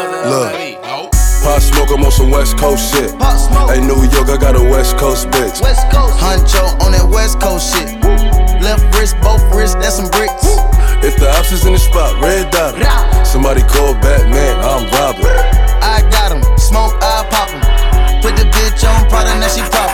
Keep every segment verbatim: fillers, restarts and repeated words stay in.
Look, Pop Smoke, I'm on some West Coast shit. Hey, New York, I got a West Coast bitch. West Coast. Huncho on that West Coast shit. Left wrist, both wrists, that's some bricks. If the ops is in the spot, red dot. Somebody call Batman, I'm robbing. I got him, smoke, I pop him. Put the bitch on Prada, now she proper.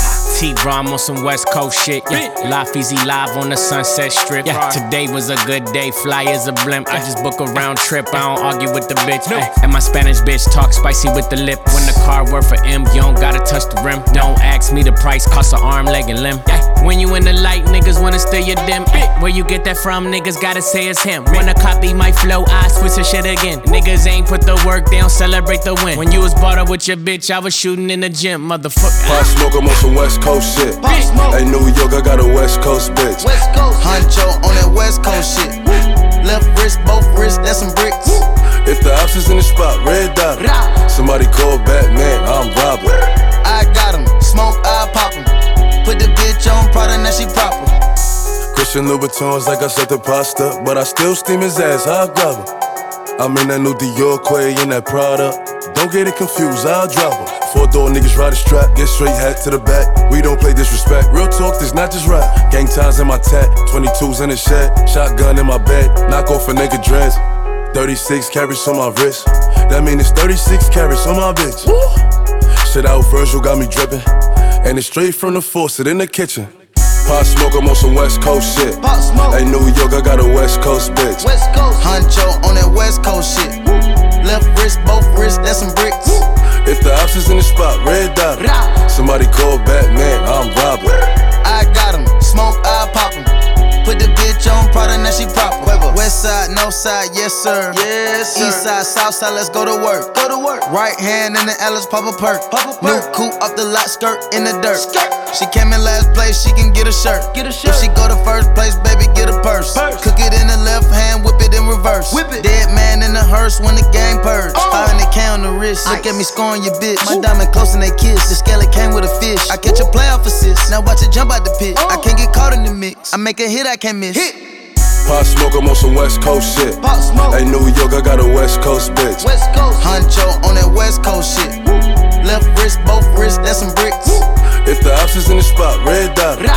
T-Rom on some West Coast shit, yeah. Life Easy live on the Sunset Strip, yeah. Today was a good day, fly as a blimp. I just book a round trip, I don't argue with the bitch, no. And my Spanish bitch talk spicy with the lip. When the car worth for M, you don't gotta touch the rim. Don't ask me the price, cost an arm, leg, and limb, yeah. When you in the light, niggas wanna steal your dim, yeah. Where you get that from, niggas gotta say it's him. Wanna copy my flow, I switch the shit again. Niggas ain't put the work, they don't celebrate the win. When you was brought up with your bitch, I was shooting in the gym, motherfucker. Pop Smoke, I'm on some West Coast shit. Hey, New York, I got a West Coast bitch. West Coast. Huncho on that West Coast shit. Left wrist, both wrists, that's some bricks. If the ops is in the spot, red dot. Somebody call Batman, I'm robbing. I got him, smoke, I pop him. Put the bitch on Prada, now she proper. Christian Louboutins like I said the pasta, but I still steam his ass, I'll grab her. I'm in that new Dior Quay in that Prada. Don't get it confused, I'll drop her. Four door niggas ride a strap, get straight hat to the back. We don't play disrespect, real talk, this not just rap. Gang ties in my tat, twenty-twos in the shed. Shotgun in my bed, knock off a nigga dreads. thirty-six carats on my wrist, that mean it's thirty-six carats on my bitch. Shit out Virgil got me drippin', and it's straight from the faucet in the kitchen. Pop Smoke, I'm on some West Coast shit. Hey, New York, I got a West Coast bitch. West Coast. Huncho on that West Coast shit. Left wrist, both wrists, that's some bricks. If the ops is in the spot, red dot. Somebody call Batman, I'm robbing. I got him, smoke, I pop him. Put the bitch on Prada, now she proper. West side, no side, yes sir. Yes sir. East side, south side, let's go to work. Go to work. Right hand in the Ellis, pop a perk. Pop a perk. New coupe up the lot, skirt in the dirt. Skirt. She came in last place, she can get a shirt. Get a shirt. If she go to first place, baby, get a purse. purse. Cook it in the left hand, whip it in reverse. Whip it. Dead man in the hearse when the gang purge. Oh. five hundred K on the wrist. Look at me scoring your bitch. My Ooh. Diamond close and they kiss. The scale came with a fish. I catch a playoff assist. Now watch it jump out the pit. Oh. I can't get caught in the mix. I make a hit, I can't miss. Hit. Pop Smoke, I'm on some West Coast shit. Pop Smoke. Hey, New York, I got a West Coast bitch. West Coast. Huncho on that West Coast shit. Left wrist, both wrists, that's some bricks. If the ops is in the spot, red dot.